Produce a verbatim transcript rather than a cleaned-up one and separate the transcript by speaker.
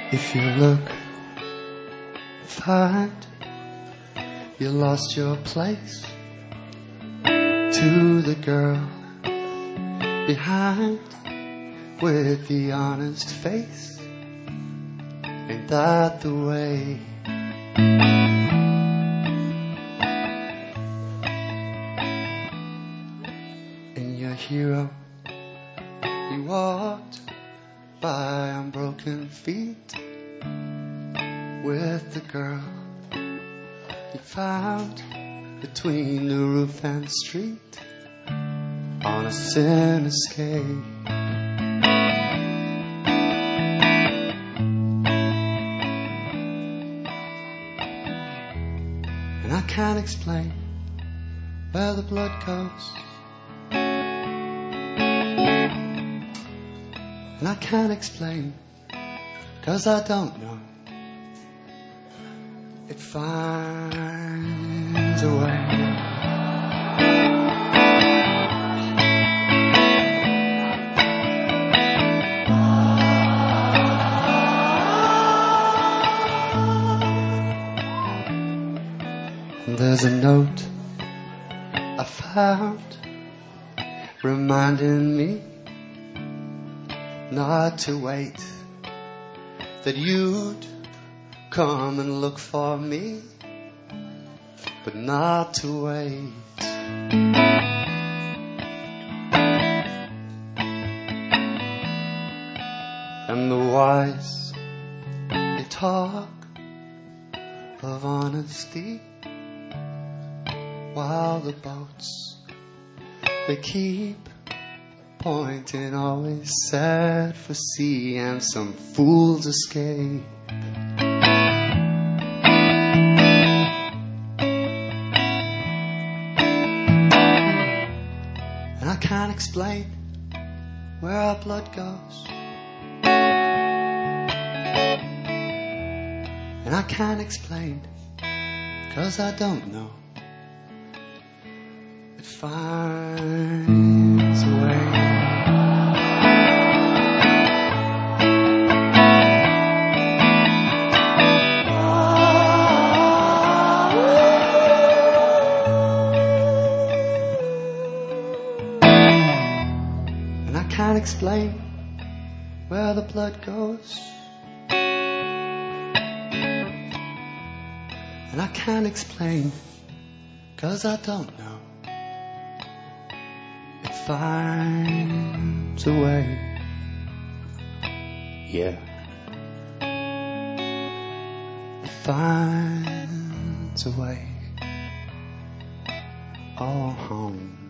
Speaker 1: If you look, find you lost your place to the girl behind with the honest face. Ain't that the way? And your hero, he walked by on broken feet with the girl he found between the roof and street on a sin escape. And I can't explain where the blood goes, and I can't explain, 'cause I don't know. It finds a way. And there's a note I found reminding me not to wait, that you'd come and look for me, but not to wait. And the wise, they talk of honesty, while the boats, they keep pointing, always sad for sea, and some fools escape. And I can't explain where our blood goes, and I can't explain, 'cause I don't know. It finds a way. I can't explain where the blood goes, and I can't explain, 'cause I don't know. It finds a way. Yeah. It finds a way. All home.